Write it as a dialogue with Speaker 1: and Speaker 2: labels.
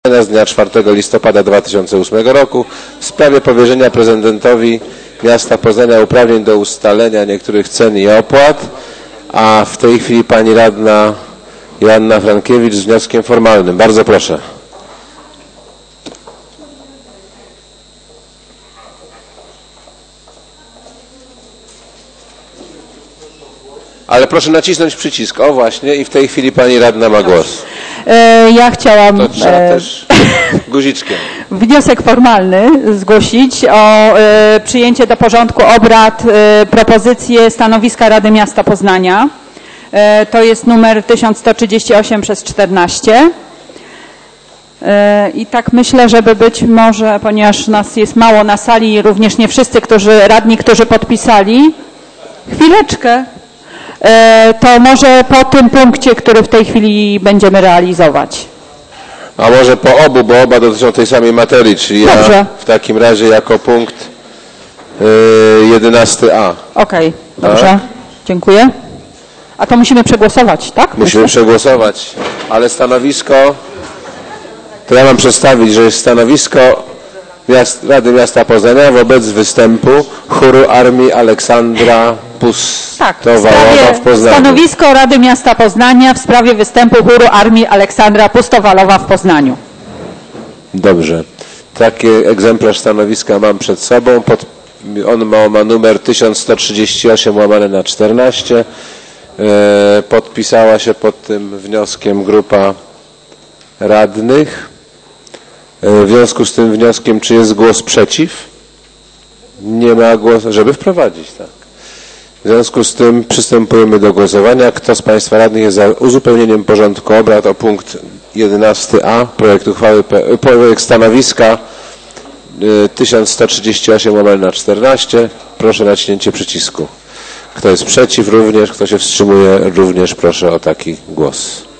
Speaker 1: z dnia 4 listopada 2008 roku w sprawie powierzenia prezydentowi miasta Poznania uprawnień do ustalenia niektórych cen i opłat, a w tej chwili pani radna Joanna Frankiewicz z wnioskiem formalnym. Bardzo proszę. Ale proszę nacisnąć przycisk. O właśnie, i w tej chwili pani radna ma głos.
Speaker 2: Ja chciałam
Speaker 1: To trzeba też guziczkiem.
Speaker 2: wniosek formalny zgłosić o przyjęcie do porządku obrad propozycję stanowiska Rady Miasta Poznania. To jest numer 1138/14. I tak myślę, żeby być może, ponieważ nas jest mało na sali, również nie wszyscy radni, którzy podpisali. Chwileczkę. To może po tym punkcie, który w tej chwili będziemy realizować.
Speaker 1: A może po obu, bo oba dotyczą tej samej materii, czyli
Speaker 2: Dobrze.
Speaker 1: Ja w takim razie jako punkt 11a.
Speaker 2: Okej, dobrze. Dziękuję. A to musimy przegłosować, tak?
Speaker 1: Musimy przegłosować, ale stanowisko, to ja mam przedstawić, że jest stanowisko Rady Miasta Poznania wobec występu chóru Armii Aleksandra Pustowalowa w Poznaniu.
Speaker 2: Stanowisko Rady Miasta Poznania w sprawie występu chóru Armii Aleksandra Pustowalowa w Poznaniu.
Speaker 1: Dobrze. Taki egzemplarz stanowiska mam przed sobą. On ma numer 1138/14. Podpisała się pod tym wnioskiem grupa radnych. W związku z tym wnioskiem, czy jest głos przeciw? Nie ma głosu, żeby wprowadzić, tak. W związku z tym przystępujemy do głosowania. Kto z Państwa radnych jest za uzupełnieniem porządku obrad o punkt 11a, projekt stanowiska 1138/14? Proszę o naciśnięcie przycisku. Kto jest przeciw również, kto się wstrzymuje również, proszę o taki głos.